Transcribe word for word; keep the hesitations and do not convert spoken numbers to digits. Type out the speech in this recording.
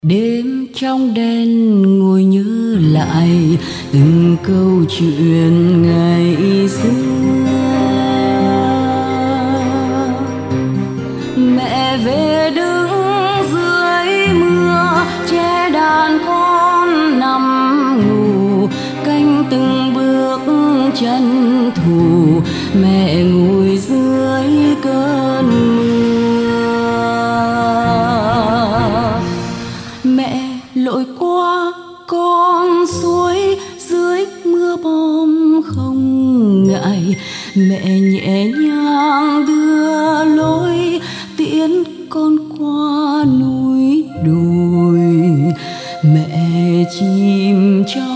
Đêm trong đêm ngồi nhớ lại từng câu chuyện ngày xưa. Mẹ về đứng dưới mưa, che đàn con nằm ngủ, canh từng bước chân thủ. Mẹ ngồi dưới cơn mưa, mẹ lội qua con suối dưới mưa bom không ngại. Mẹ nhẹ nhàng đưa lối tiễn con qua núi đồi. Mẹ chìm trong